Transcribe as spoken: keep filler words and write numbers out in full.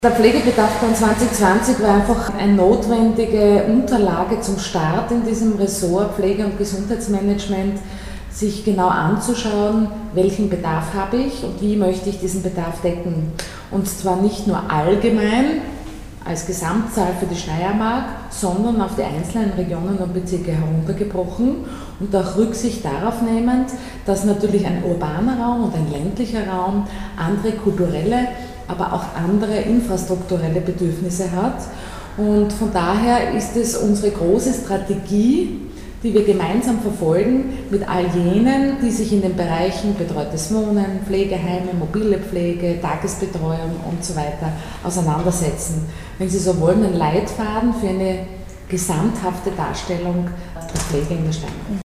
Der Pflegebedarfsplan zwanzig zwanzig war einfach eine notwendige Unterlage zum Start in diesem Ressort Pflege- und Gesundheitsmanagement, sich genau anzuschauen, welchen Bedarf habe ich und wie möchte ich diesen Bedarf decken. Und zwar nicht nur allgemein als Gesamtzahl für die Steiermark, sondern auf die einzelnen Regionen und Bezirke heruntergebrochen und auch Rücksicht darauf nehmend, dass natürlich ein urbaner Raum und ein ländlicher Raum andere kulturelle, aber auch andere infrastrukturelle Bedürfnisse hat. Und von daher ist es unsere große Strategie, die wir gemeinsam verfolgen mit all jenen, die sich in den Bereichen betreutes Wohnen, Pflegeheime, mobile Pflege, Tagesbetreuung und so weiter auseinandersetzen. Wenn Sie so wollen, ein Leitfaden für eine gesamthafte Darstellung der Pflege in der Steiermark.